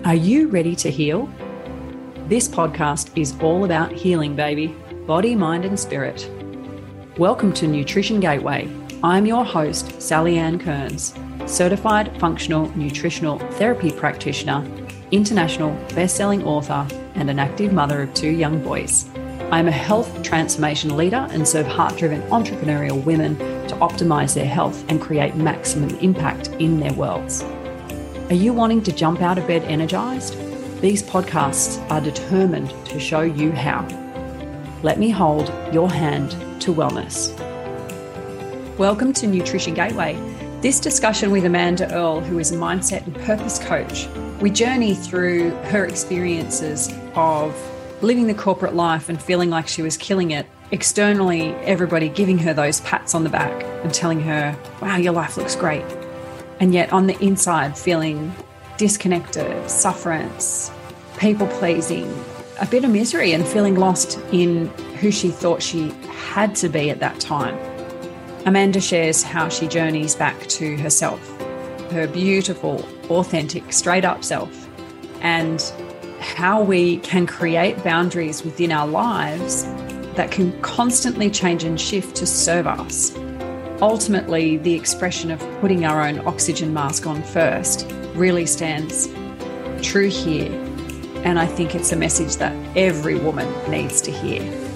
Are you ready to heal? This podcast is all about healing, baby. Body, mind, and spirit. Welcome to Nutrition Gateway. I'm your host, Sally Ann Kearns, certified functional nutritional therapy practitioner, international best-selling author, and an active mother of 2 young boys. I'm a health transformation leader and serve heart-driven entrepreneurial women to optimize their health and create maximum impact in their worlds. Are you wanting to jump out of bed energized? These podcasts are determined to show you how. Let me hold your hand to wellness. Welcome to Nutrition Gateway. This discussion with Amanda Earle, who is a mindset and purpose coach. We journey through her experiences of living the corporate life and feeling like she was killing it. Externally, everybody giving her those pats on the back and telling her, wow, your life looks great. And yet on the inside, feeling disconnected, sufferance, people-pleasing, a bit of misery and feeling lost in who she thought she had to be at that time. Amanda shares how she journeys back to herself, her beautiful, authentic, straight-up self, and how we can create boundaries within our lives that can constantly change and shift to serve us. Ultimately, the expression of putting our own oxygen mask on first really stands true here. And I think it's a message that every woman needs to hear.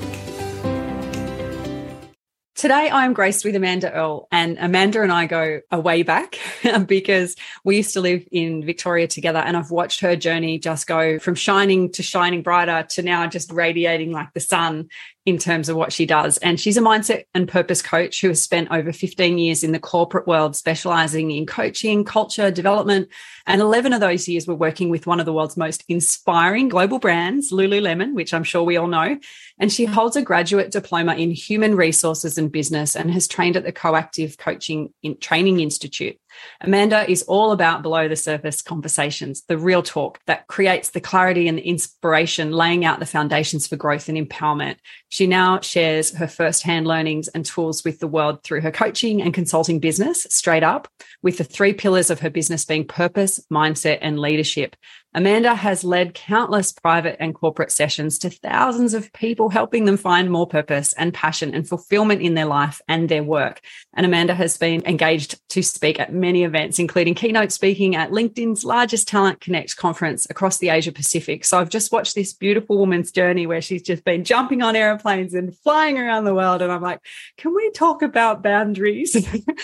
Today, I'm graced with Amanda Earle, and Amanda and I go a way back because we used to live in Victoria together, and I've watched her journey just go from shining to shining brighter to now just radiating like the sun in terms of what she does. And she's a mindset and purpose coach who has spent over 15 years in the corporate world, specializing in coaching, culture, development. And 11 of those years were working with one of the world's most inspiring global brands, Lululemon, which I'm sure we all know. And she holds a graduate diploma in human resources and business and has trained at the Coactive Coaching Training Institute. Amanda is all about below the surface conversations, the real talk that creates the clarity and the inspiration, laying out the foundations for growth and empowerment. She now shares her firsthand learnings and tools with the world through her coaching and consulting business, Straight Up, with the 3 pillars of her business being purpose, mindset, and leadership. Amanda has led countless private and corporate sessions to thousands of people, helping them find more purpose and passion and fulfillment in their life and their work. And Amanda has been engaged to speak at many events, including keynote speaking at LinkedIn's largest Talent Connect conference across the Asia Pacific. So I've just watched this beautiful woman's journey where she's just been jumping on airplanes and flying around the world. And I'm like, can we talk about boundaries?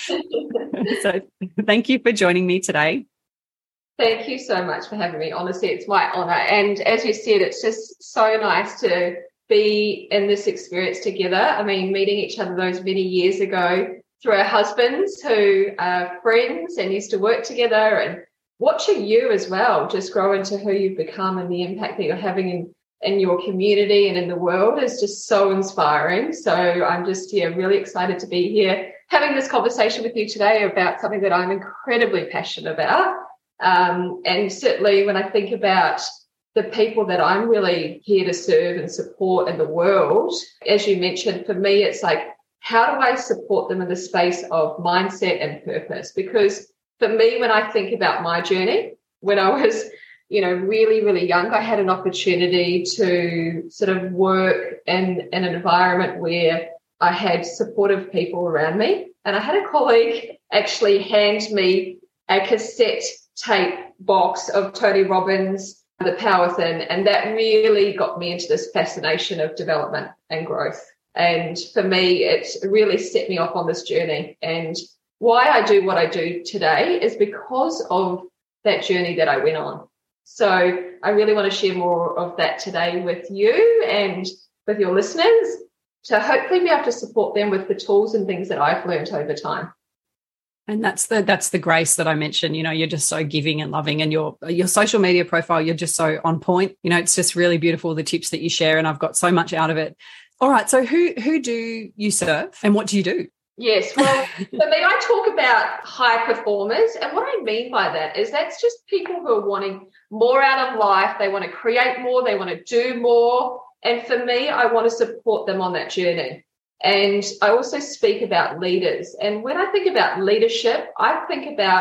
So thank you for joining me today. Thank you so much for having me. Honestly, it's my honor. And as you said, it's just so nice to be in this experience together. I mean, meeting each other those many years ago through our husbands who are friends and used to work together, and watching you as well just grow into who you've become and the impact that you're having in your community and in the world is just so inspiring. So I'm just really excited to be here having this conversation with you today about something that I'm incredibly passionate about. And certainly when I think about the people that I'm really here to serve and support in the world, as you mentioned, for me, it's like, how do I support them in the space of mindset and purpose? Because for me, when I think about my journey, when I was, really, really young, I had an opportunity to sort of work in an environment where I had supportive people around me. And I had a colleague actually hand me a cassette tape box of Tony Robbins, The Power Within, and that really got me into this fascination of development and growth. And for me, it really set me off on this journey. And why I do what I do today is because of that journey that I went on. So I really want to share more of that today with you and with your listeners to hopefully be able to support them with the tools and things that I've learned over time. And that's the grace that I mentioned. You're just so giving and loving, and your social media profile, you're just so on point. It's just really beautiful, the tips that you share, and I've got so much out of it. All right, so who do you serve and what do you do? Yes, well, for me, I talk about high performers, and what I mean by that is that's just people who are wanting more out of life. They want to create more, they want to do more, and for me, I want to support them on that journey. And I also speak about leaders. And when I think about leadership, I think about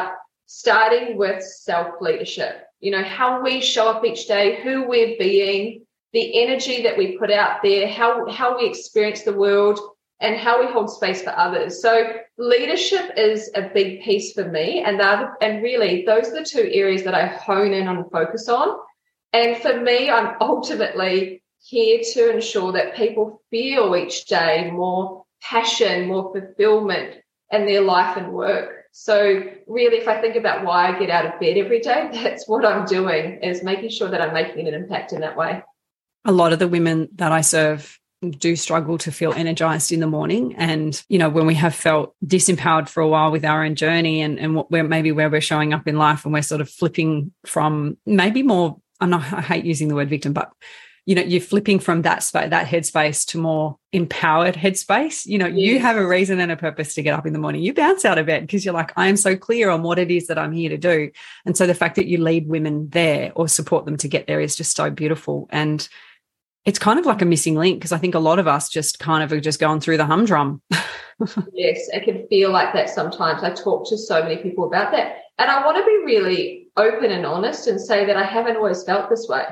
starting with self-leadership, how we show up each day, who we're being, the energy that we put out there, how we experience the world, and how we hold space for others. So leadership is a big piece for me, and really those are the two areas that I hone in on and focus on. And for me, I'm ultimately here to ensure that people feel each day more passion, more fulfillment in their life and work. So really, if I think about why I get out of bed every day, that's what I'm doing, is making sure that I'm making an impact in that way. A lot of the women that I serve do struggle to feel energized in the morning. And, when we have felt disempowered for a while with our own journey and where we're showing up in life, and we're sort of flipping from maybe more, I hate using the word victim, but you're flipping from that headspace to more empowered headspace. Yes. You have a reason and a purpose to get up in the morning. You bounce out of bed because you're like, I am so clear on what it is that I'm here to do. And so the fact that you lead women there or support them to get there is just so beautiful. And it's kind of like a missing link, because I think a lot of us just kind of are just going through the humdrum. Yes, it can feel like that sometimes. I talk to so many people about that. And I want to be really open and honest and say that I haven't always felt this way.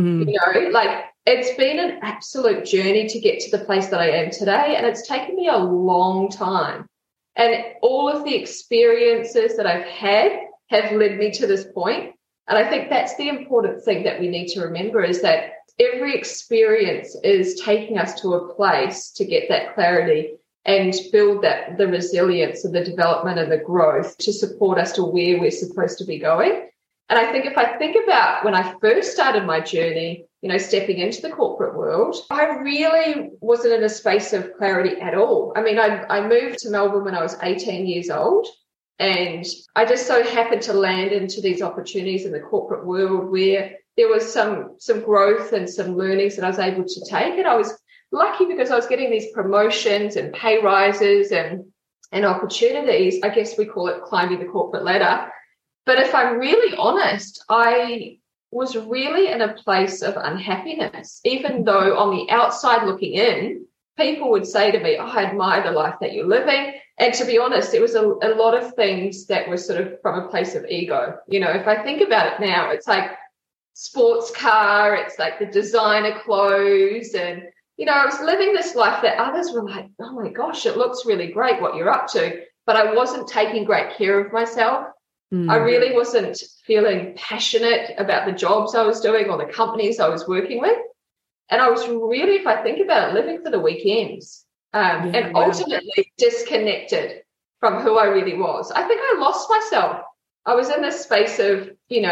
It's been an absolute journey to get to the place that I am today, and it's taken me a long time. And all of the experiences that I've had have led me to this point. And I think that's the important thing that we need to remember, is that every experience is taking us to a place to get that clarity and build the resilience and the development and the growth to support us to where we're supposed to be going. And I think if I think about when I first started my journey, stepping into the corporate world, I really wasn't in a space of clarity at all. I mean, I moved to Melbourne when I was 18 years old, and I just so happened to land into these opportunities in the corporate world where there was some growth and some learnings that I was able to take. And I was lucky because I was getting these promotions and pay rises and opportunities. I guess we call it climbing the corporate ladder. But if I'm really honest, I was really in a place of unhappiness, even though on the outside looking in, people would say to me, I admire the life that you're living. And to be honest, it was a lot of things that were sort of from a place of ego. If I think about it now, it's like sports car, it's like the designer clothes. And, I was living this life that others were like, oh my gosh, it looks really great what you're up to. But I wasn't taking great care of myself. I really wasn't feeling passionate about the jobs I was doing or the companies I was working with. And I was really, if I think about it, living for the weekends and ultimately disconnected from who I really was. I think I lost myself. I was in this space of,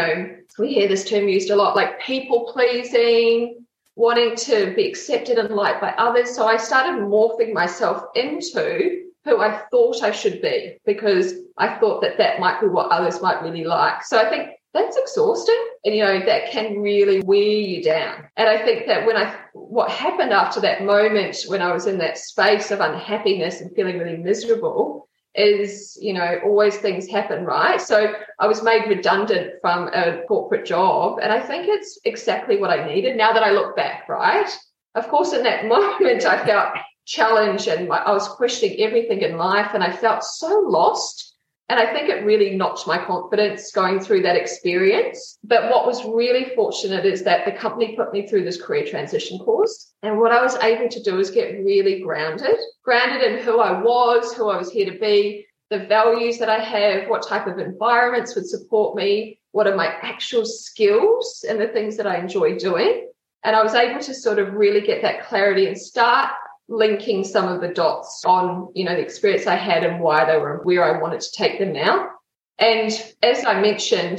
we hear this term used a lot, like people pleasing, wanting to be accepted and liked by others. So I started morphing myself into who I thought I should be, because I thought that might be what others might really like. So I think that's exhausting, and, that can really wear you down. And I think that what happened after that moment when I was in that space of unhappiness and feeling really miserable is, always things happen, right? So I was made redundant from a corporate job, and I think it's exactly what I needed now that I look back, right? Of course, in that moment, I felt challenged and I was questioning everything in life, and I felt so lost. And I think it really knocked my confidence going through that experience. But what was really fortunate is that the company put me through this career transition course. And what I was able to do is get really grounded in who I was here to be, the values that I have, what type of environments would support me, what are my actual skills and the things that I enjoy doing. And I was able to sort of really get that clarity and start linking some of the dots on, the experience I had and why they were where I wanted to take them now. And as I mentioned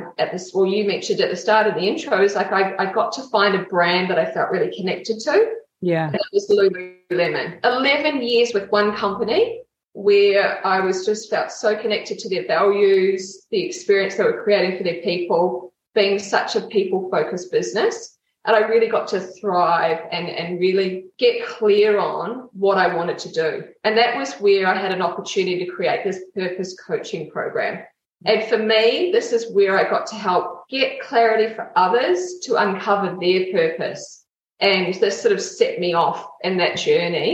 you mentioned at the start of the intro, is like I got to find a brand that I felt really connected to. Yeah. And it was Lululemon. 11 years with one company where I was just felt so connected to their values, the experience they were creating for their people, being such a people-focused business. And I really got to thrive and really get clear on what I wanted to do. And that was where I had an opportunity to create this purpose coaching program. And for me, this is where I got to help get clarity for others to uncover their purpose. And this sort of set me off in that journey.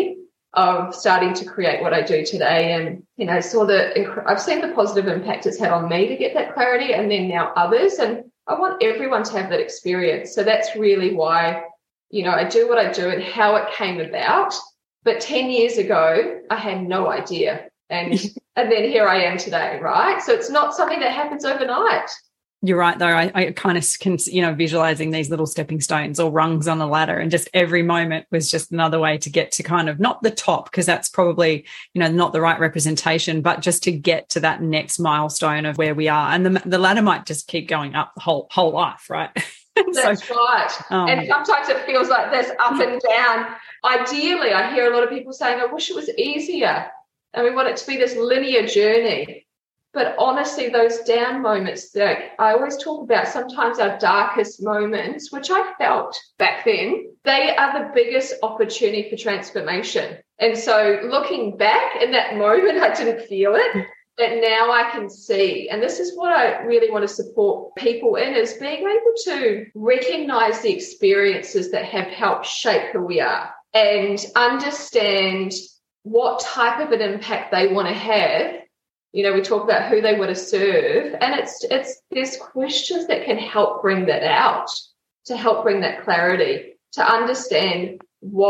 of starting to create what I do today. And, you know, I've seen the positive impact it's had on me to get that clarity, and then now others. And I want everyone to have that experience. So that's really why, you know, I do what I do and how it came about. But 10 years ago, I had no idea. And then here I am today, right? So it's not something that happens overnight. You're right, though. I kind of can, you know, visualizing these little stepping stones or rungs on the ladder, and just every moment was just another way to get to kind of not the top, because that's probably, you know, not the right representation, but just to get to that next milestone of where we are. And the ladder might just keep going up the whole life, right? That's right. And sometimes it feels like this up and down. Ideally, I hear a lot of people saying, I wish it was easier. And we want it to be this linear journey. But honestly, those down moments that I always talk about, sometimes our darkest moments, which I felt back then, they are the biggest opportunity for transformation. And so looking back in that moment, I didn't feel it, but now I can see. And this is what I really want to support people in, is being able to recognize the experiences that have helped shape who we are and understand what type of an impact they want to have. You know, we talk about who they want to serve, and there's questions that can help bring that out, to help bring that clarity, to understand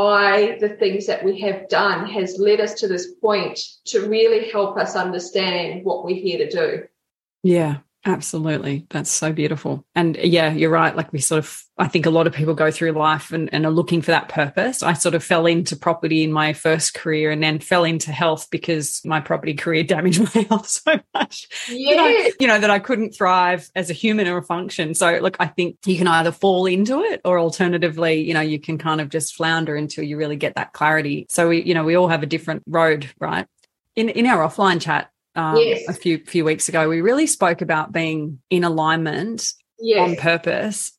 why the things that we have done has led us to this point, to really help us understand what we're here to do. Yeah, absolutely. That's so beautiful. And yeah, you're right. Like I think a lot of people go through life and are looking for that purpose. I sort of fell into property in my first career, and then fell into health because my property career damaged my health so much that I couldn't thrive as a human or a function. So look, I think you can either fall into it, or alternatively, you know, you can kind of just flounder until you really get that clarity. So we all have a different road, right? In our offline chat, a few weeks ago, we really spoke about being in alignment on purpose,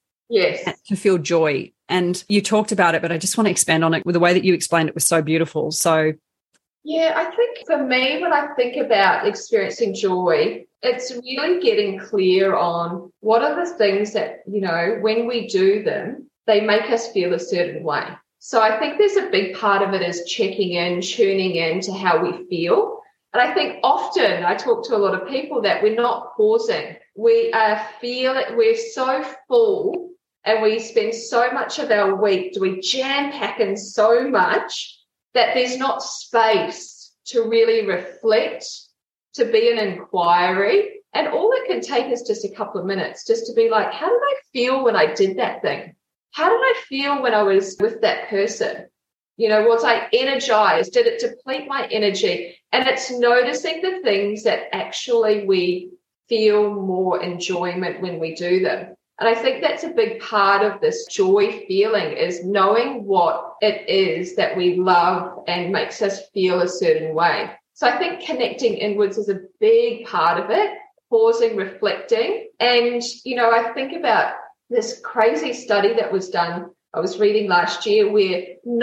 to feel joy. And you talked about it, but I just want to expand on it. With the way that you explained it was so beautiful. So yeah, I think for me, when I think about experiencing joy, it's really getting clear on what are the things that, you know, when we do them, they make us feel a certain way. So I think there's a big part of it is checking in, tuning in to how we feel. And I think often I talk to a lot of people that we're not pausing. We feel it. We're so full, and we spend so much of our week, we jam pack in so much that there's not space to really reflect, to be an inquiry. And all it can take is just a couple of minutes, just to be like, how did I feel when I did that thing? How did I feel when I was with that person? You know, was I energized? Did it deplete my energy? And it's noticing the things that actually we feel more enjoyment when we do them. And I think that's a big part of this joy feeling, is knowing what it is that we love and makes us feel a certain way. So I think connecting inwards is a big part of it, pausing, reflecting. And, you know, I think about this crazy study that was done, I was reading last year, where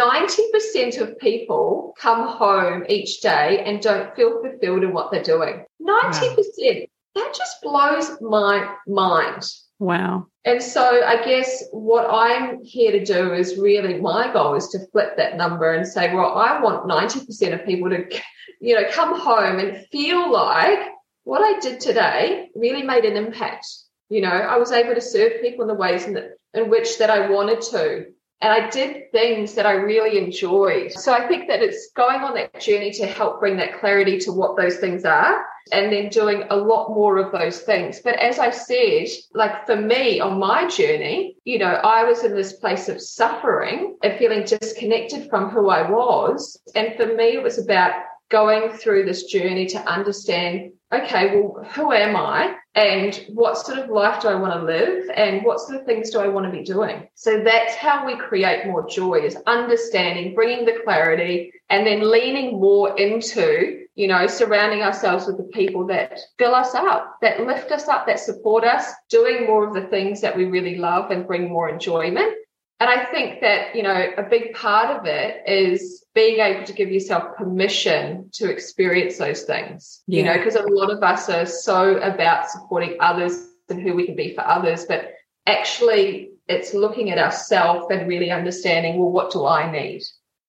90% of people come home each day and don't feel fulfilled in what they're doing. 90%. Wow. That just blows my mind. Wow. And so I guess what I'm here to do is really, my goal is to flip that number and say, well, I want 90% of people to, you know, come home and feel like what I did today really made an impact. You know, I was able to serve people in the ways in which that I wanted to. And I did things that I really enjoyed. So I think that it's going on that journey to help bring that clarity to what those things are, and then doing a lot more of those things. But as I said, like for me on my journey, you know, I was in this place of suffering and feeling disconnected from who I was. And for me, it was about going through this journey to understand, okay, well, who am I, and what sort of life do I want to live, and what sort of things do I want to be doing? So that's how we create more joy, is understanding, bringing the clarity, and then leaning more into, you know, surrounding ourselves with the people that fill us up, that lift us up, that support us, doing more of the things that we really love and bring more enjoyment. And I think that, you know, a big part of it is being able to give yourself permission to experience those things, you know, because a lot of us are so about supporting others and who we can be for others. But actually, it's looking at ourselves and really understanding, well, what do I need?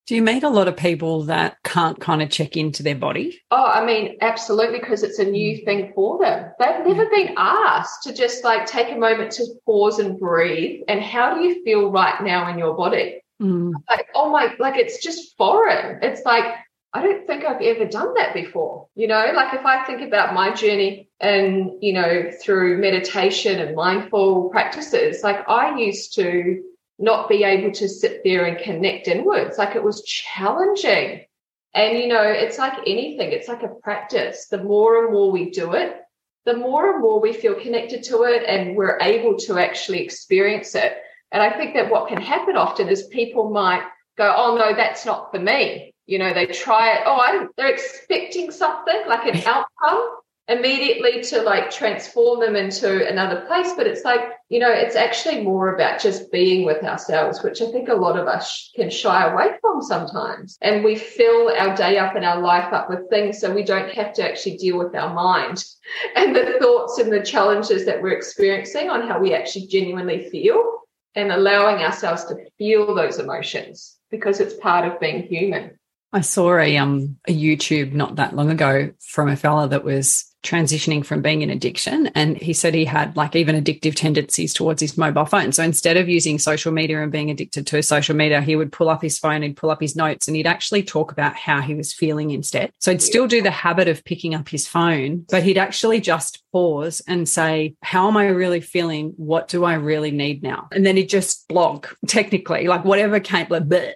Do you meet a lot of people that can't kind of check into their body? Oh, I mean, absolutely, because it's a new thing for them. They've never been asked to just like take a moment to pause and breathe. And how do you feel right now in your body? Like, oh my, like it's just foreign. It's like, I don't think I've ever done that before. You know, like if I think about my journey and, you know, through meditation and mindful practices, like I used to not be able to sit there and connect inwards. Like it was challenging. And, you know, it's like anything. It's like a practice. The more and more we do it, the more and more we feel connected to it and we're able to actually experience it. And I think that what can happen often is people might go, oh, no, that's not for me. You know, they try it. They're expecting something like an outcome immediately to like transform them into another place. But it's like, you know, it's actually more about just being with ourselves, which I think a lot of us can shy away from sometimes. And we fill our day up and our life up with things so we don't have to actually deal with our mind and the thoughts and the challenges that we're experiencing on how we actually genuinely feel and allowing ourselves to feel those emotions because it's part of being human. I saw a YouTube not that long ago from a fella that was transitioning from being in addiction, and he said he had like even addictive tendencies towards his mobile phone. So instead of using social media and being addicted to social media, he would pull up his phone, he'd pull up his notes, and he'd actually talk about how he was feeling instead. So he'd still do the habit of picking up his phone, but he'd actually just pause and say, how am I really feeling? What do I really need now? And then he'd just blog, technically, like whatever came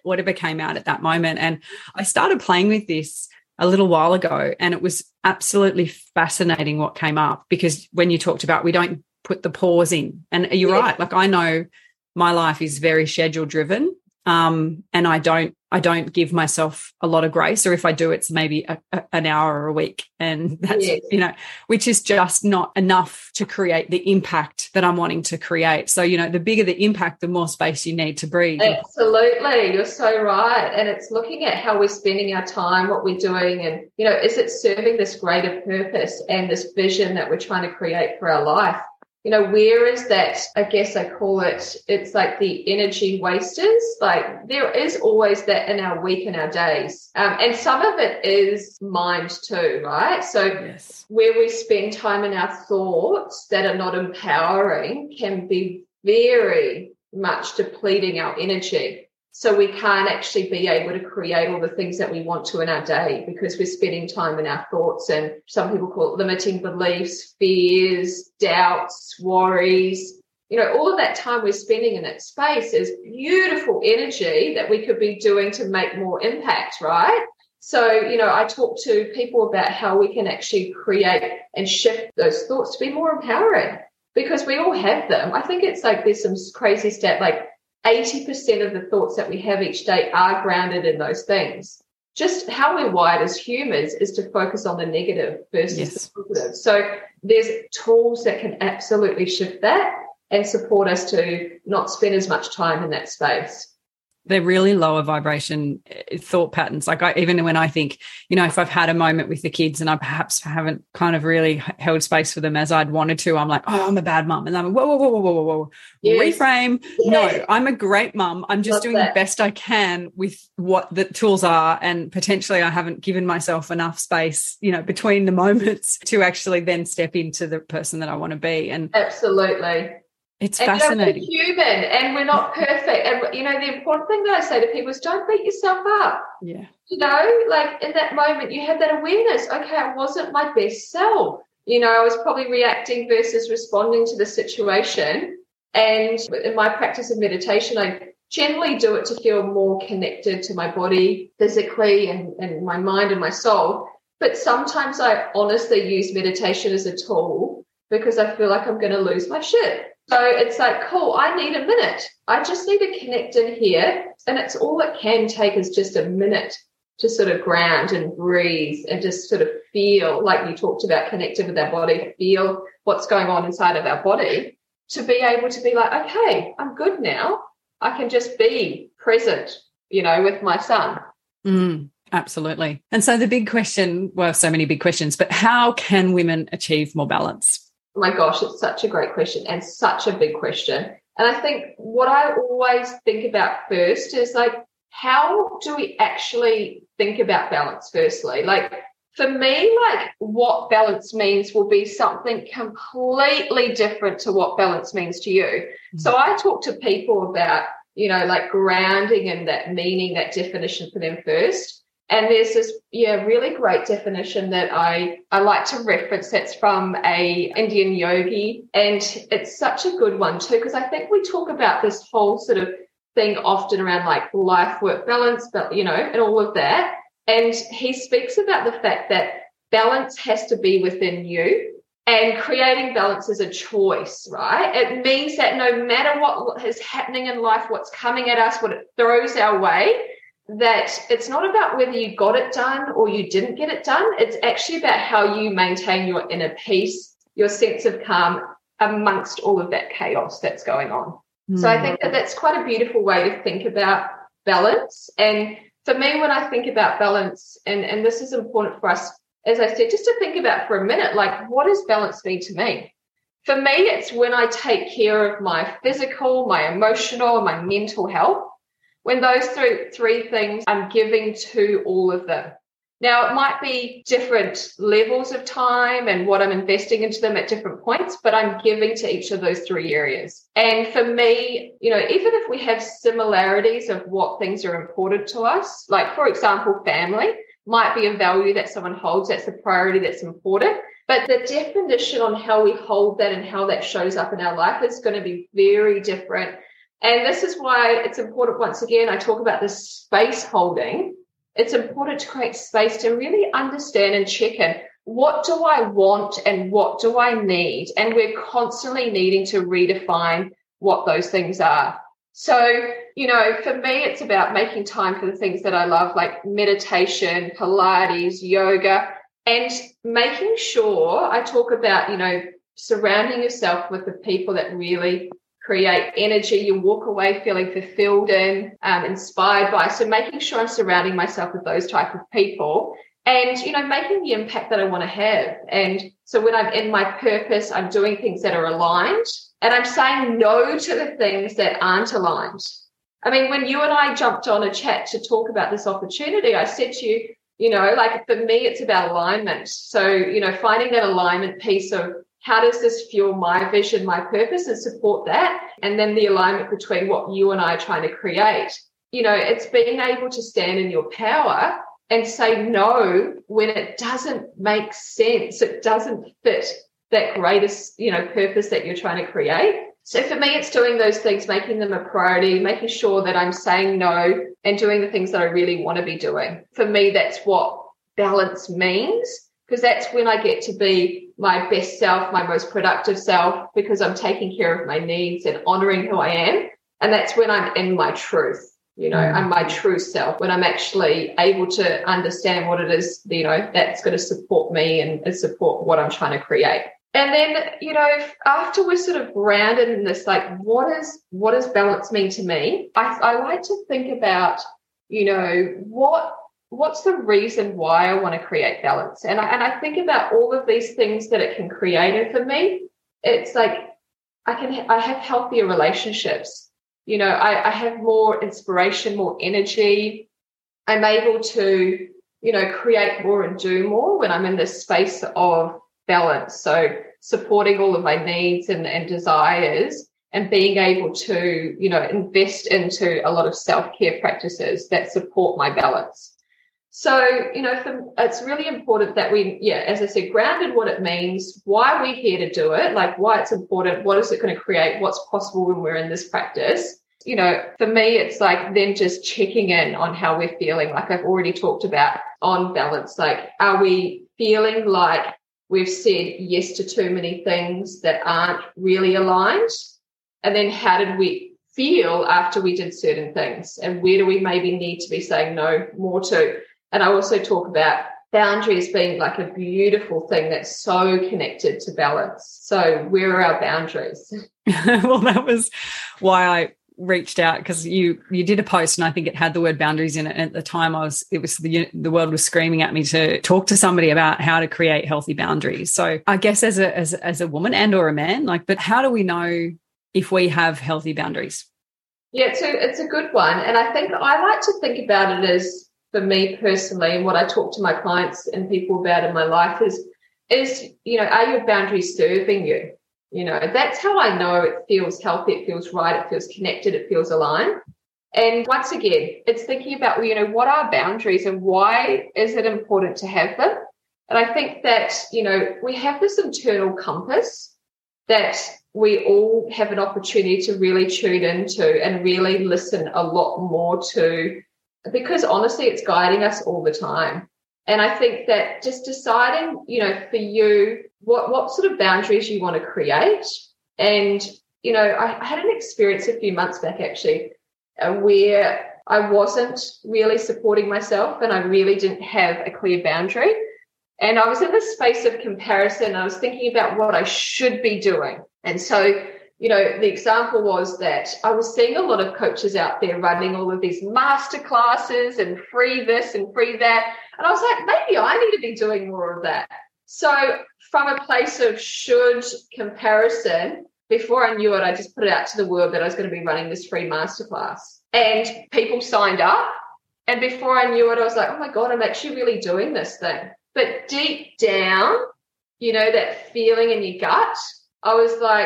out at that moment. And I started playing with this a little while ago, and it was absolutely fascinating what came up, because when you talked about we don't put the pause in, and you're right, like I know my life is very schedule driven, and I don't give myself a lot of grace, or if I do, it's maybe an hour a week, and that's you know, which is just not enough to create the impact that I'm wanting to create. So, you know, the bigger the impact, the more space you need to breathe. Absolutely, you're so right. And it's looking at how we're spending our time, what we're doing, and, you know, is it serving this greater purpose and this vision that we're trying to create for our life? You know, where is that, I guess I call it, it's like the energy wasters. Like there is always that in our week and our days. And some of it is mind too, right? So where we spend time in our thoughts that are not empowering can be very much depleting our energy. So we can't actually be able to create all the things that we want to in our day because we're spending time in our thoughts, and some people call it limiting beliefs, fears, doubts, worries. You know, all of that time we're spending in that space is beautiful energy that we could be doing to make more impact, right? So, you know, I talk to people about how we can actually create and shift those thoughts to be more empowering, because we all have them. I think it's like there's some crazy stat, like 80% of the thoughts that we have each day are grounded in those things. Just how we're wired as humans is to focus on the negative versus the positive. So there's tools that can absolutely shift that and support us to not spend as much time in that space. They're really lower vibration thought patterns. Like even when I think, you know, if I've had a moment with the kids and I perhaps haven't kind of really held space for them as I'd wanted to, I'm like, oh, I'm a bad mum. And I'm like, whoa. Yes. Reframe. Yes. No, I'm a great mum. I'm just doing the best I can with what the tools are. And potentially I haven't given myself enough space, you know, between the moments to actually then step into the person that I want to be. And absolutely. It's fascinating. You know, we're human and we're not perfect. And, you know, the important thing that I say to people is don't beat yourself up. Yeah. You know, like in that moment, you had that awareness. Okay, I wasn't my best self. You know, I was probably reacting versus responding to the situation. And in my practice of meditation, I generally do it to feel more connected to my body physically and my mind and my soul. But sometimes I honestly use meditation as a tool because I feel like I'm going to lose my shit. So it's like, cool, I need a minute. I just need to connect in here. And it's all it can take is just a minute to sort of ground and breathe and just sort of feel, like you talked about, connected with our body, feel what's going on inside of our body, to be able to be like, okay, I'm good now. I can just be present, you know, with my son. Absolutely. And so the big question, well, so many big questions, but how can women achieve more balance? Oh my gosh, it's such a great question and such a big question. And I think what I always think about first is like, how do we actually think about balance firstly? Like, for me, like, what balance means will be something completely different to what balance means to you. Mm-hmm. So I talk to people about, like grounding and that meaning, that definition for them first. And there's this, really great definition that I like to reference that's from a Indian yogi. And it's such a good one too, because I think we talk about this whole sort of thing often around like life-work balance, but, and all of that. And he speaks about the fact that balance has to be within you, and creating balance is a choice, right? It means that no matter what is happening in life, what's coming at us, what it throws our way, that it's not about whether you got it done or you didn't get it done. It's actually about how you maintain your inner peace, your sense of calm amongst all of that chaos that's going on. So I think that that's quite a beautiful way to think about balance. And for me, when I think about balance, and this is important for us, as I said, just to think about for a minute, like, what does balance mean to me? For me, it's when I take care of my physical, my emotional, and my mental health, when those three things I'm giving to all of them. Now, it might be different levels of time and what I'm investing into them at different points, but I'm giving to each of those three areas. And for me, even if we have similarities of what things are important to us, like, for example, family might be a value that someone holds, that's a priority that's important, but the definition on how we hold that and how that shows up in our life is going to be very different. And this is why it's important, once again, I talk about this space holding. It's important to create space to really understand and check in. What do I want and what do I need? And we're constantly needing to redefine what those things are. So, for me, it's about making time for the things that I love, like meditation, Pilates, yoga, and making sure I talk about, surrounding yourself with the people that really create energy you walk away feeling fulfilled and inspired by. So making sure I'm surrounding myself with those type of people and, making the impact that I want to have. And so when I'm in my purpose, I'm doing things that are aligned, and I'm saying no to the things that aren't aligned. I mean, when you and I jumped on a chat to talk about this opportunity, I said to you, like, for me, it's about alignment. So, finding that alignment piece of, how does this fuel my vision, my purpose, and support that? And then the alignment between what you and I are trying to create. It's being able to stand in your power and say no when it doesn't make sense. It doesn't fit that greatest, purpose that you're trying to create. So for me, it's doing those things, making them a priority, making sure that I'm saying no and doing the things that I really want to be doing. For me, that's what balance means, because that's when I get to be my best self, my most productive self, because I'm taking care of my needs and honoring who I am. And that's when I'm in my truth, I'm my true self, when I'm actually able to understand what it is, that's going to support me and support what I'm trying to create. And then, after we're sort of grounded in this, like, what does balance mean to me? I like to think about, what's the reason why I want to create balance? And I think about all of these things that it can create. And for me, it's like I have healthier relationships. I have more inspiration, more energy. I'm able to, create more and do more when I'm in this space of balance. So supporting all of my needs and desires, and being able to, invest into a lot of self-care practices that support my balance. So, it's really important that we, as I said, grounded what it means, why we're here to do it, like why it's important, what is it going to create, what's possible when we're in this practice. For me, it's like then just checking in on how we're feeling, like I've already talked about on balance. Like, are we feeling like we've said yes to too many things that aren't really aligned? And then how did we feel after we did certain things? And where do we maybe need to be saying no more to? And I also talk about boundaries being like a beautiful thing that's so connected to balance. So where are our boundaries? Well, that was why I reached out, because you did a post and I think it had the word boundaries in it. And at the time the world was screaming at me to talk to somebody about how to create healthy boundaries. So I guess as a woman and or a man, but how do we know if we have healthy boundaries? Yeah, it's a good one. And I think I like to think about it as, for me personally, and what I talk to my clients and people about in my life is, are your boundaries serving you? That's how I know it feels healthy, it feels right, it feels connected, it feels aligned. And once again, it's thinking about, what are boundaries and why is it important to have them? And I think that, we have this internal compass that we all have an opportunity to really tune into and really listen a lot more to, because honestly, it's guiding us all the time. And I think that just deciding, for you, what sort of boundaries you want to create. And, I had an experience a few months back, actually, where I wasn't really supporting myself and I really didn't have a clear boundary. And I was in this space of comparison. I was thinking about what I should be doing. And so, the example was that I was seeing a lot of coaches out there running all of these master classes and free this and free that. And I was like, maybe I need to be doing more of that. So from a place of should comparison, before I knew it, I just put it out to the world that I was going to be running this free masterclass. And people signed up. And before I knew it, I was like, oh, my God, I'm actually really doing this thing. But deep down, that feeling in your gut, I was like,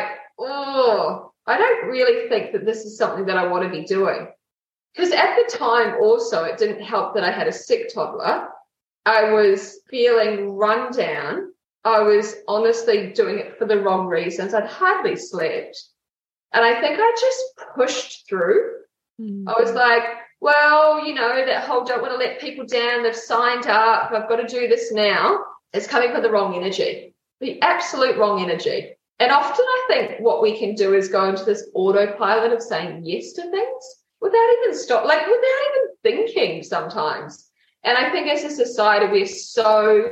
oh, I don't really think that this is something that I want to be doing. Because at the time also, it didn't help that I had a sick toddler. I was feeling run down. I was honestly doing it for the wrong reasons. I'd hardly slept. And I think I just pushed through. I was like, well, that whole don't want to let people down. They've signed up. I've got to do this now. It's coming from the wrong energy, the absolute wrong energy. And often I think what we can do is go into this autopilot of saying yes to things without even thinking sometimes. And I think as a society, we're so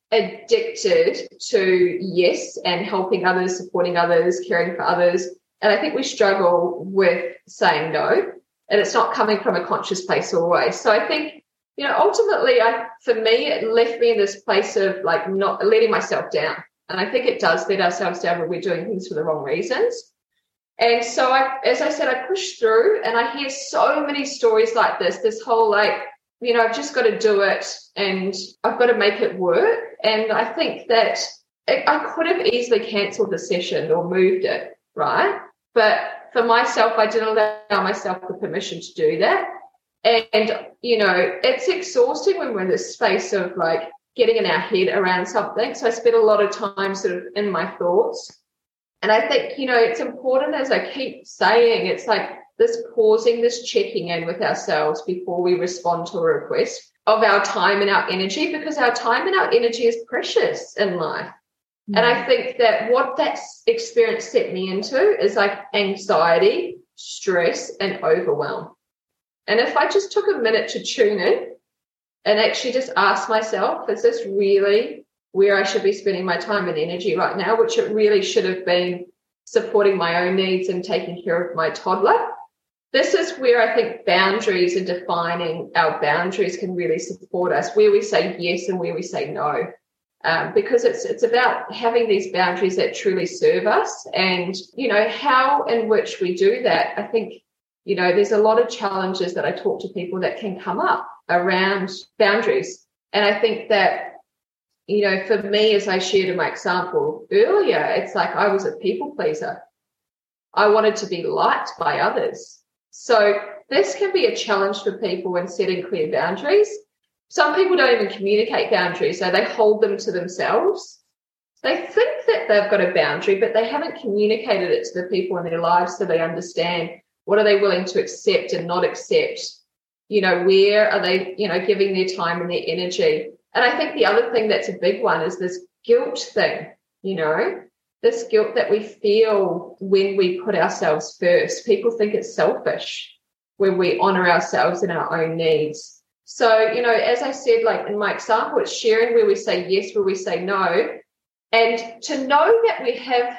addicted to yes and helping others, supporting others, caring for others. And I think we struggle with saying no. And it's not coming from a conscious place always. So I think, ultimately, for me, it left me in this place of not letting myself down. And I think it does let ourselves down when we're doing things for the wrong reasons. And so, as I said, I pushed through, and I hear so many stories like this whole I've just got to do it and I've got to make it work. And I think that I could have easily cancelled the session or moved it, right? But for myself, I didn't allow myself the permission to do that. And, it's exhausting when we're in this space of getting in our head around something. So I spent a lot of time sort of in my thoughts. And I think, it's important, as I keep saying, it's like this pausing, this checking in with ourselves before we respond to a request of our time and our energy, because our time and our energy is precious in life. And I think that what that experience set me into is anxiety, stress, and overwhelm. And if I just took a minute to tune in and actually just ask myself, is this really where I should be spending my time and energy right now, which it really should have been supporting my own needs and taking care of my toddler. This is where I think boundaries and defining our boundaries can really support us, where we say yes and where we say no. Because it's about having these boundaries that truly serve us, and, how in which we do that. I think, there's a lot of challenges that I talk to people that can come up around boundaries. And I think that, for me, as I shared in my example earlier, it's like I was a people pleaser. I wanted to be liked by others. So this can be a challenge for people when setting clear boundaries. Some people don't even communicate boundaries, so they hold them to themselves. They think that they've got a boundary, but they haven't communicated it to the people in their lives so they understand what are they willing to accept and not accept. Where are they, giving their time and their energy. And I think the other thing that's a big one is this guilt thing, this guilt that we feel when we put ourselves first. People think it's selfish when we honor ourselves and our own needs. So, as I said, in my example, it's sharing where we say yes, where we say no, and to know that we have,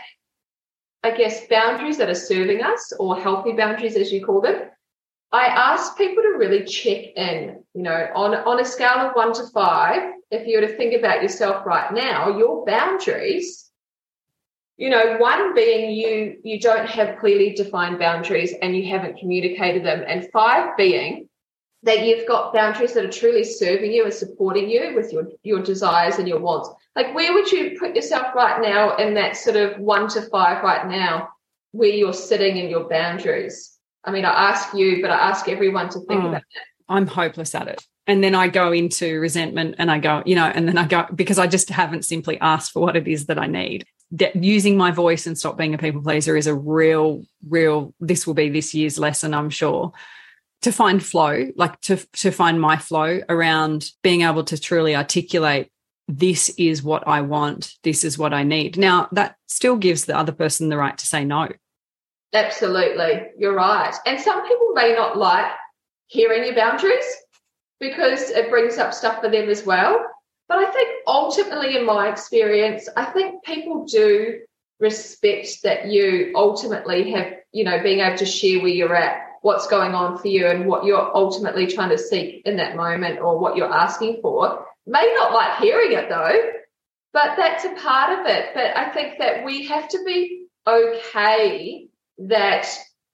I guess, boundaries that are serving us, or healthy boundaries, as you call them. I ask people to really check in, on a scale of 1 to 5, if you were to think about yourself right now, your boundaries, one being you don't have clearly defined boundaries and you haven't communicated them, and 5 being that you've got boundaries that are truly serving you and supporting you with your desires and your wants. Like, where would you put yourself right now in that sort of 1 to 5 right now, where you're sitting in your boundaries? I mean, I ask you, but I ask everyone to think about that. I'm hopeless at it. And then I go into resentment and I go, and then I go, because I just haven't simply asked for what it is that I need. Using my voice and stop being a people pleaser is a real, this will be this year's lesson, I'm sure, to find flow, like to find my flow around being able to truly articulate, this is what I want, this is what I need. Now, that still gives the other person the right to say no. Absolutely. You're right. And some people may not like hearing your boundaries because it brings up stuff for them as well. But I think ultimately, in my experience, I think people do respect that you ultimately have, being able to share where you're at, what's going on for you and what you're ultimately trying to seek in that moment or what you're asking for. May not like hearing it though, but that's a part of it. But I think that we have to be okay that,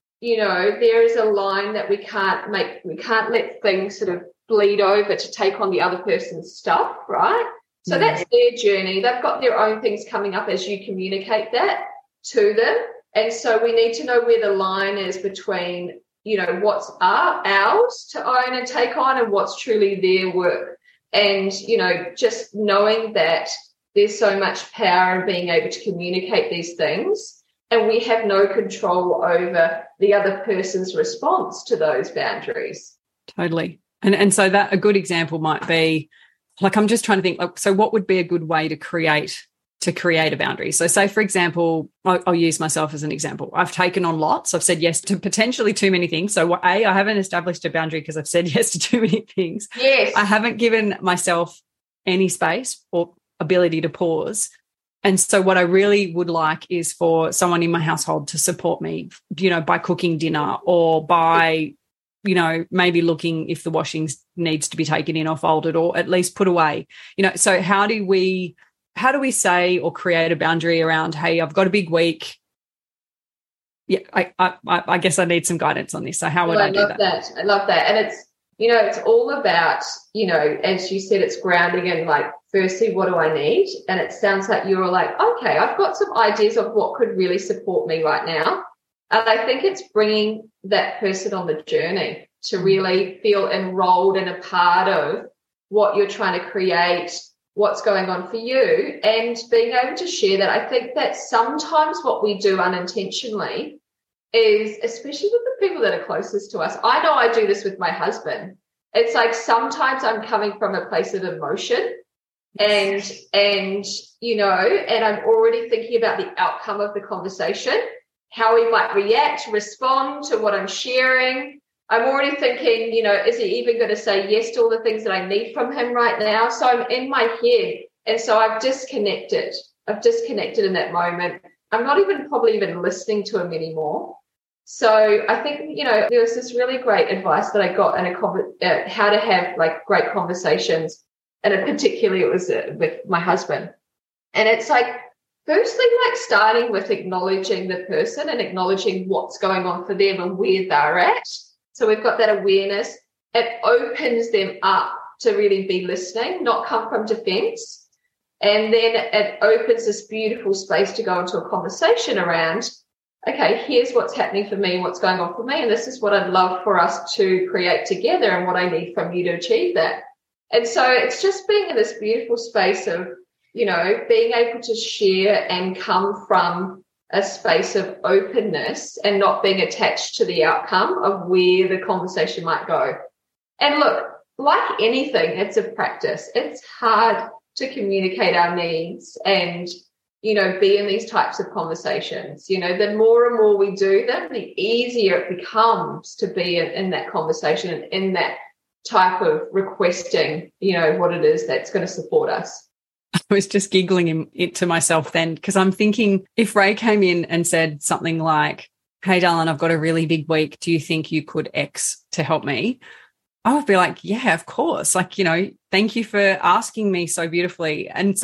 there is a line that we can't let things sort of bleed over to take on the other person's stuff, right? So that's their journey. They've got their own things coming up as you communicate that to them. And so we need to know where the line is between, what's ours to own and take on and what's truly their work. And, just knowing that there's so much power in being able to communicate these things, and we have no control over the other person's response to those boundaries. Totally. And so that a good example might be, like, I'm just trying to think, like, so what would be a good way to create a boundary? So say, for example, I'll use myself as an example. I've taken on lots. I've said yes to potentially too many things. So I haven't established a boundary because I've said yes to too many things. Yes. I haven't given myself any space or ability to pause. And so what I really would like is for someone in my household to support me, by cooking dinner or by, maybe looking if the washing needs to be taken in or folded or at least put away. So how do we say or create a boundary around, hey, I've got a big week. Yeah, I guess I need some guidance on this. So how would I do that? I love that. And it's, it's all about, as you said, it's grounding in, like, firstly, what do I need? And it sounds like you're like, okay, I've got some ideas of what could really support me right now. And I think it's bringing that person on the journey to really feel enrolled and a part of what you're trying to create, what's going on for you, and being able to share that. I think that sometimes what we do unintentionally is, especially with the people that are closest to us, I know I do this with my husband. It's like sometimes I'm coming from a place of emotion and I'm already thinking about the outcome of the conversation, how he might react, respond to what I'm sharing. I'm already thinking, is he even going to say yes to all the things that I need from him right now? So I'm in my head. And so I've disconnected in that moment. I'm not probably even listening to him anymore. So I think, there was this really great advice that I got in how to have, like, great conversations. And particularly it was with my husband. And it's like, firstly, like, starting with acknowledging the person and acknowledging what's going on for them and where they're at. So we've got that awareness. It opens them up to really be listening, not come from defense. And then it opens this beautiful space to go into a conversation around, okay, here's what's happening for me and what's going on for me. And this is what I'd love for us to create together and what I need from you to achieve that. And so it's just being in this beautiful space of, being able to share and come from a space of openness and not being attached to the outcome of where the conversation might go. And look, like anything, it's a practice. It's hard to communicate our needs and, be in these types of conversations. The more and more we do them, the easier it becomes to be in that conversation and in that type of requesting, what it is that's going to support us. I was just giggling it to myself then, because I'm thinking, if Ray came in and said something like, hey, darling, I've got a really big week. Do you think you could X to help me? I would be like, yeah, of course. Like, thank you for asking me so beautifully. And so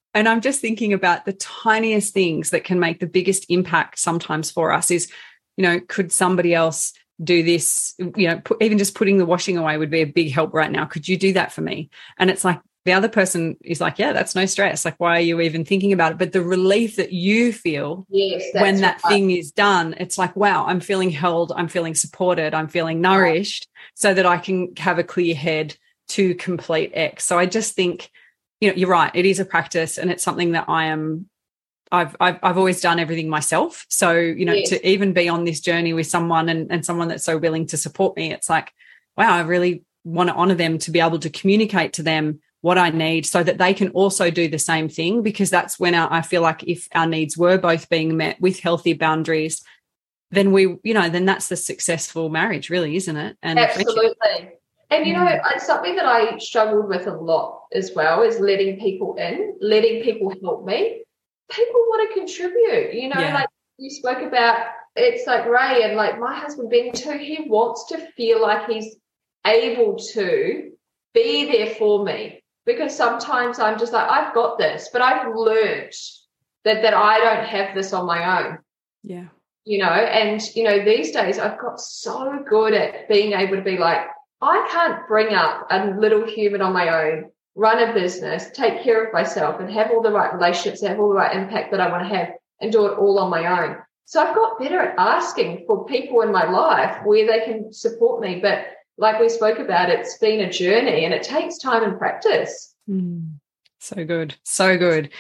And I'm just thinking about the tiniest things that can make the biggest impact sometimes for us is, could somebody else do this? Even just putting the washing away would be a big help right now. Could you do that for me? And it's like the other person is like, yeah, that's no stress. Like, why are you even thinking about it? But the relief that you feel when that thing is done, it's like, wow, I'm feeling held, I'm feeling supported, I'm feeling nourished so that I can have a clear head to complete X. So I just think, you're right. It is a practice, and it's something that I've always done everything myself. So, to even be on this journey with someone and someone that's so willing to support me, it's like, wow, I really want to honor them, to be able to communicate to them what I need so that they can also do the same thing, because that's when I feel like if our needs were both being met with healthy boundaries, then then that's the successful marriage, really, isn't it? And absolutely. Friendship. And, it's something that I struggled with a lot as well, is letting people in, letting people help me. People want to contribute, like you spoke about, it's like Ray and like my husband Ben too, he wants to feel like he's able to be there for me, because sometimes I'm just like, I've got this, but I've learned that I don't have this on my own. Yeah. These days I've got so good at being able to be like, I can't bring up a little human on my own, run a business, take care of myself and have all the right relationships, have all the right impact that I want to have, and do it all on my own. So I've got better at asking for people in my life where they can support me. But like we spoke about, it's been a journey and it takes time and practice. So good. So good.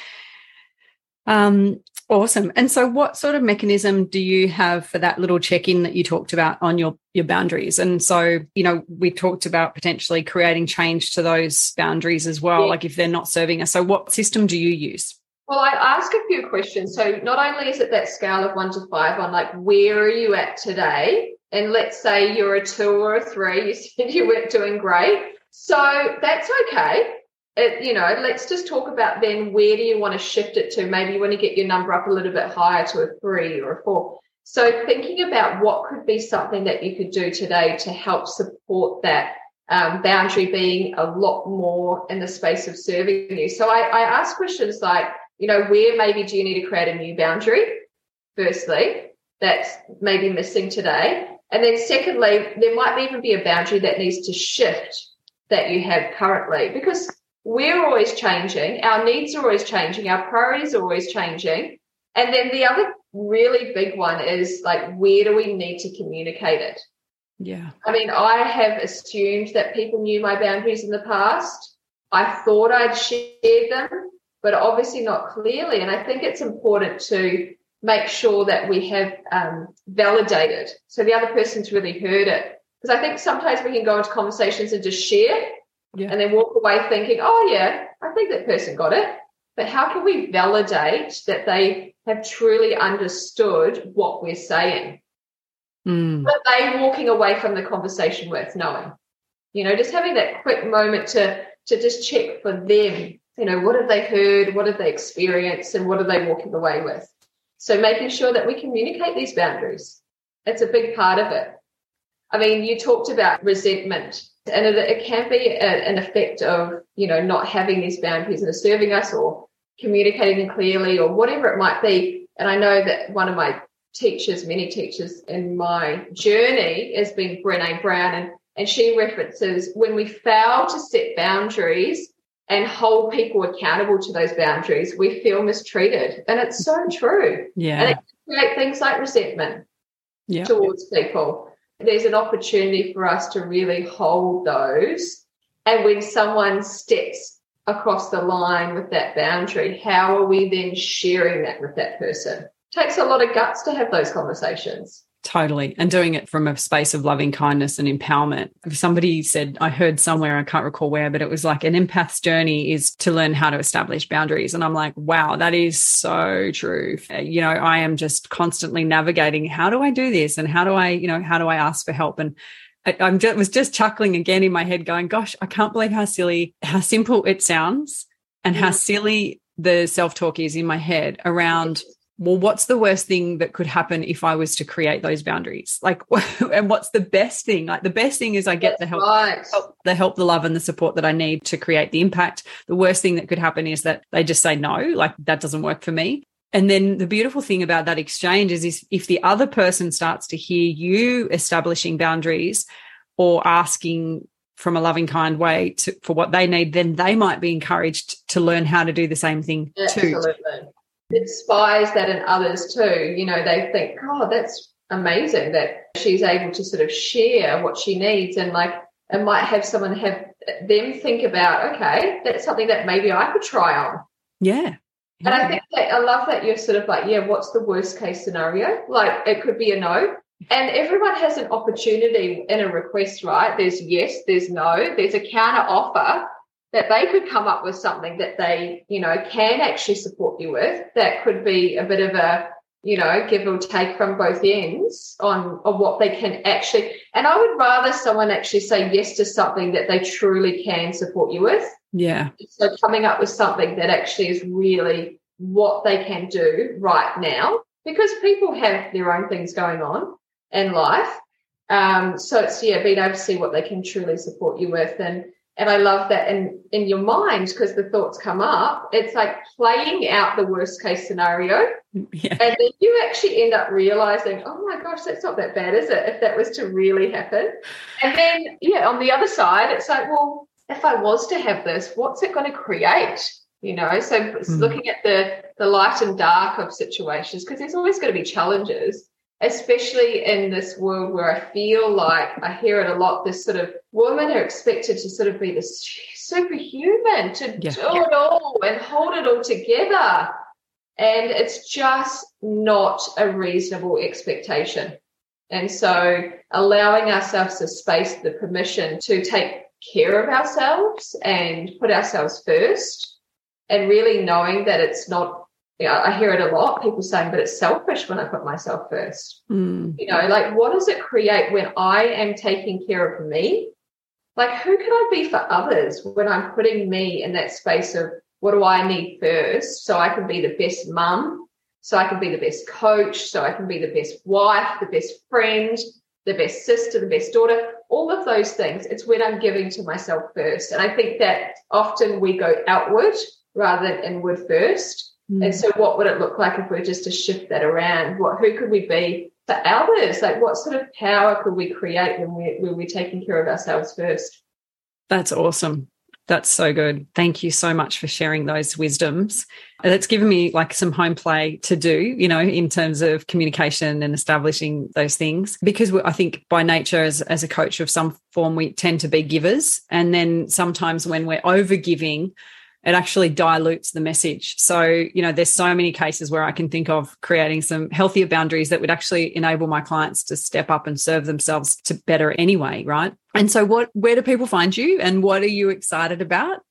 Awesome. And so what sort of mechanism do you have for that little check-in that you talked about on your boundaries? And so, we talked about potentially creating change to those boundaries as well, like if they're not serving us. So what system do you use? Well, I ask a few questions. So not only is it that scale of 1 to 5 on like, where are you at today? And let's say you're a 2 or a 3, you said you weren't doing great. So that's okay. Let's just talk about then, where do you want to shift it to? Maybe you want to get your number up a little bit higher to a 3 or a 4. So thinking about what could be something that you could do today to help support that boundary being a lot more in the space of serving you. So I ask questions like, where maybe do you need to create a new boundary? Firstly, that's maybe missing today. And then secondly, there might even be a boundary that needs to shift that you have currently, because we're always changing. Our needs are always changing. Our priorities are always changing. And then the other really big one is like, where do we need to communicate it? Yeah. I mean, I have assumed that people knew my boundaries in the past. I thought I'd shared them, but obviously not clearly. And I think it's important to make sure that we have validated, so the other person's really heard it. Because I think sometimes we can go into conversations and just share, and then walk away thinking, oh, yeah, I think that person got it. But how can we validate that they have truly understood what we're saying? But they walking away from the conversation with knowing, just having that quick moment to just check for them, what have they heard, what have they experienced, and what are they walking away with? So making sure that we communicate these boundaries, it's a big part of it. I mean, you talked about resentment, and it can be an effect of, not having these boundaries and serving us, or communicating them clearly, or whatever it might be. And I know that one of my many teachers in my journey has been Brené Brown, and she references when we fail to set boundaries and hold people accountable to those boundaries, we feel mistreated. And it's so true. Yeah. And it can create things like resentment towards people. There's an opportunity for us to really hold those. And when someone steps across the line with that boundary, how are we then sharing that with that person? It takes a lot of guts to have those conversations. Totally. And doing it from a space of loving kindness and empowerment. Somebody said, I heard somewhere, I can't recall where, but it was like an empath's journey is to learn how to establish boundaries. And I'm like, wow, that is so true. I am just constantly navigating, how do I do this? And how do I ask for help? And I was just chuckling again in my head going, gosh, I can't believe how simple it sounds, and how silly the self-talk is in my head around well, what's the worst thing that could happen if I was to create those boundaries? Like, and what's the best thing? Like, the best thing is I get the help, the love and the support that I need to create the impact. The worst thing that could happen is that they just say no, like that doesn't work for me. And then the beautiful thing about that exchange is if the other person starts to hear you establishing boundaries or asking from a loving, kind way for what they need, then they might be encouraged to learn how to do the same thing too. Absolutely. It inspires that in others too. You know, they think, oh, that's amazing that she's able to sort of share what she needs, and like it might have someone have them think about, okay, that's something that maybe I could try on. Yeah. And I think that I love that you're sort of like, yeah, what's the worst case scenario? Like it could be a no. And everyone has an opportunity in a request, right? There's yes, there's no, there's a counter offer that they could come up with something that they, you know, can actually support you with. That could be a bit of a, you know, give or take from both ends on what they can actually. And I would rather someone actually say yes to something that they truly can support you with. Yeah. So coming up with something that actually is really what they can do right now, because people have their own things going on in life. So it's, yeah, being able to see what they can truly support you with. And I love that in your mind, because the thoughts come up, it's like playing out the worst case scenario. Yeah. And then you actually end up realizing, oh my gosh, that's not that bad, is it? If that was to really happen. And then, yeah, on the other side, it's like, well, if I was to have this, what's it going to create? You know, so it's looking at the light and dark of situations, because there's always going to be challenges, especially in this world where I feel like I hear it a lot, this sort of women are expected to sort of be this superhuman, to do it all and hold it all together. And it's just not a reasonable expectation. And so allowing ourselves the space, the permission to take care of ourselves and put ourselves first, and really knowing that it's not, you know, I hear it a lot, people saying, but it's selfish when I put myself first. You know, like what does it create when I am taking care of me? Like who can I be for others when I'm putting me in that space of what do I need first, so I can be the best mum, so I can be the best coach, so I can be the best wife, the best friend, the best sister, the best daughter, all of those things. It's when I'm giving to myself first. And I think that often we go outward rather than inward first. And so what would it look like if we were just to shift that around? Who could we be for others? Like what sort of power could we create when we're taking care of ourselves first? That's awesome. That's so good. Thank you so much for sharing those wisdoms. That's given me like some home play to do, you know, in terms of communication and establishing those things, because I think by nature as a coach of some form, we tend to be givers. And then sometimes when we're over giving, it actually dilutes the message. So, you know, there's so many cases where I can think of creating some healthier boundaries that would actually enable my clients to step up and serve themselves to better anyway, right? And so where do people find you and what are you excited about?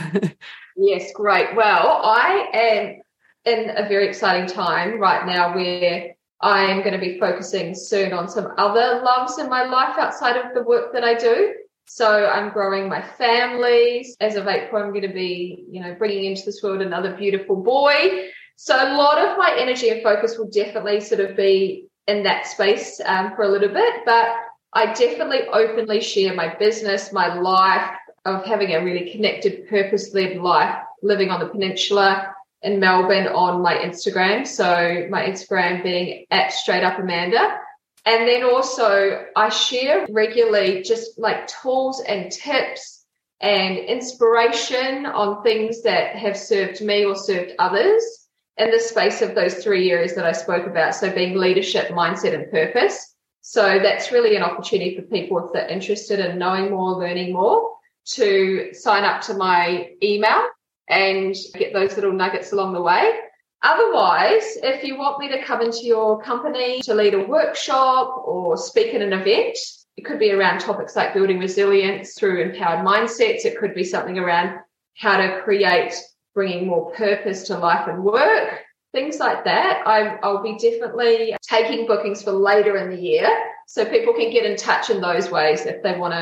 Yes, great. Well, I am in a very exciting time right now where I am going to be focusing soon on some other loves in my life outside of the work that I do. So I'm growing my family. As of April, I'm going to be, you know, bringing into this world another beautiful boy. So a lot of my energy and focus will definitely sort of be in that space for a little bit. But I definitely openly share my business, my life of having a really connected, purpose-led life, living on the peninsula in Melbourne on my Instagram. So my Instagram being @StraightUpAmanda. And then also I share regularly just like tools and tips and inspiration on things that have served me or served others in the space of those 3 areas that I spoke about. So being leadership, mindset, and purpose. So that's really an opportunity for people if they're interested in knowing more, learning more, to sign up to my email and get those little nuggets along the way. Otherwise, if you want me to come into your company to lead a workshop or speak at an event, it could be around topics like building resilience through empowered mindsets. It could be something around how to create, bringing more purpose to life and work, things like that. I'll be definitely taking bookings for later in the year, so people can get in touch in those ways if they want to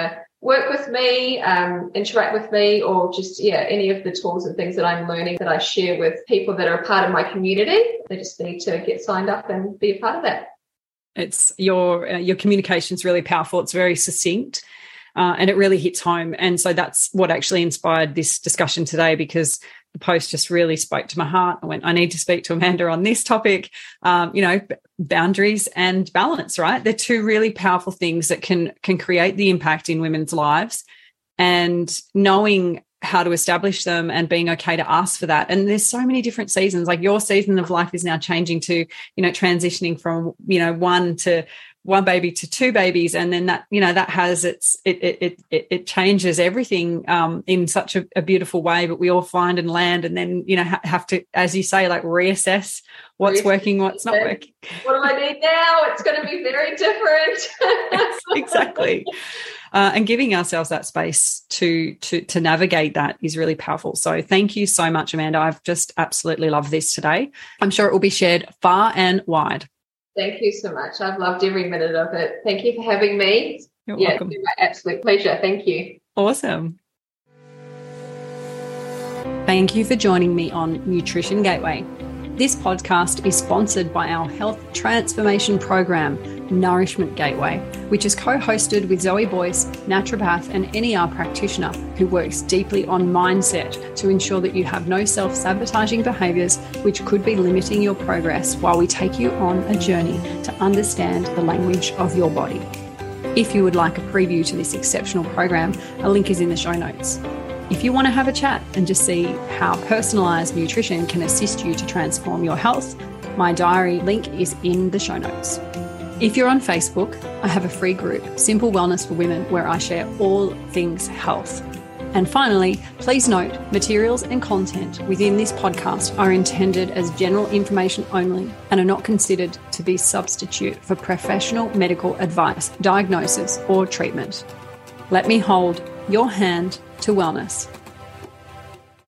work with me, interact with me, or just, any of the tools and things that I'm learning that I share with people that are a part of my community. They just need to get signed up and be a part of that. It's your communication is really powerful. It's very succinct. And it really hits home. And so that's what actually inspired this discussion today, because the post just really spoke to my heart. I went, I need to speak to Amanda on this topic. Boundaries and balance, right? They're two really powerful things that can create the impact in women's lives, and knowing how to establish them and being okay to ask for that. And there's so many different seasons. Like your season of life is now changing to, transitioning from, one baby to two babies, and then that that has it changes everything in such a beautiful way. But we all find and land, and then have to, as you say, like reassess what's working, what's not working. What do I need now? It's going to be very different. Exactly. And giving ourselves that space to navigate that is really powerful. So thank you so much, Amanda. I've just absolutely loved this today. I'm sure it will be shared far and wide. Thank you so much. I've loved every minute of it. Thank you for having me. You're welcome. It's been my absolute pleasure. Thank you. Awesome. Thank you for joining me on Nutrition Gateway. This podcast is sponsored by our health transformation program, Nourishment Gateway, which is co-hosted with Zoe Boyce, naturopath and NER practitioner who works deeply on mindset to ensure that you have no self-sabotaging behaviours which could be limiting your progress, while we take you on a journey to understand the language of your body. If you would like a preview to this exceptional program, a link is in the show notes. If you want to have a chat and just see how personalised nutrition can assist you to transform your health, my diary link is in the show notes. If you're on Facebook, I have a free group, Simple Wellness for Women, where I share all things health. And finally, please note, materials and content within this podcast are intended as general information only and are not considered to be substitute for professional medical advice, diagnosis, or treatment. Let me hold your hand to wellness.